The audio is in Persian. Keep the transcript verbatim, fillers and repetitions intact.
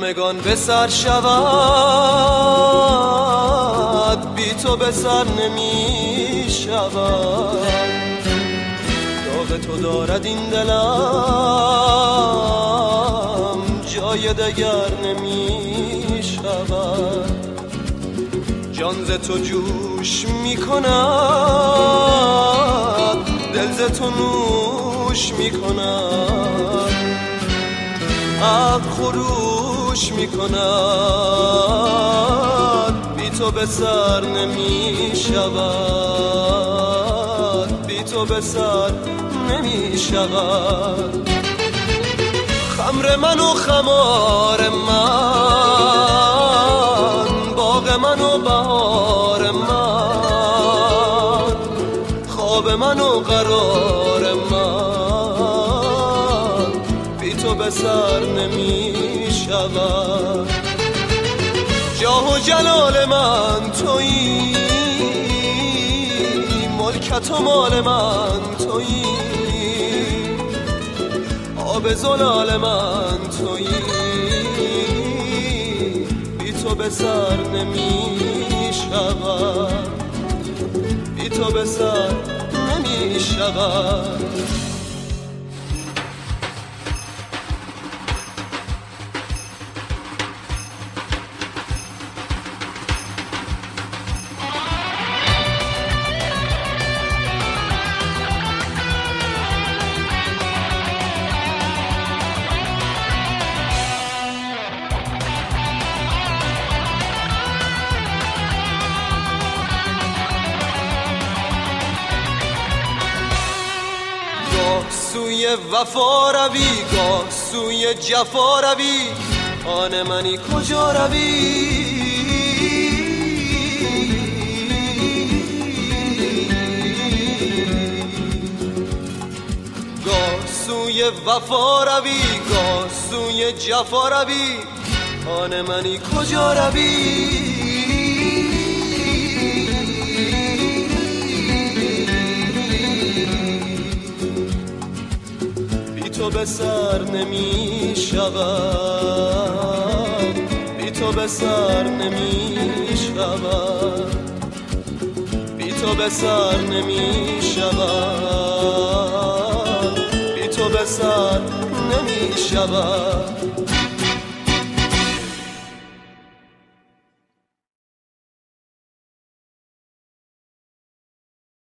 همگان به سر شود، بی تو به سر نمی شود. داغ تو دارد این دلم، جای دگر نمی شود. جان ز تو جوش می کند، دل ز تو نوش می کند، عقل خروش می کند. بی تو به سر نمی شود، بی تو به سر نمی شود. خمر من و خمار من، باغ من و بهار من، خواب من و قرار من، بی تو به سر نمی شود. جاه و جلال من تویی، ملکت و مال من تویی، آب زلال من تویی. بی تو به سر نمی شود، بی تو به سر نمی شود. سوی وفا روی، گاه سوی جفا روی، آن منی کجا روی؟ گاه سوی وفا روی، گاه سوی جفا روی، آن منی کجا روی؟ بی تو به سر نمی شود، بی تو به سر نمی شود، بی تو به سر نمی شود، بی تو به سر نمی شود.